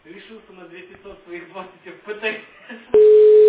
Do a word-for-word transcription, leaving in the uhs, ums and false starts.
Решился на две пятьсот своих двадцать эф пэ тэ.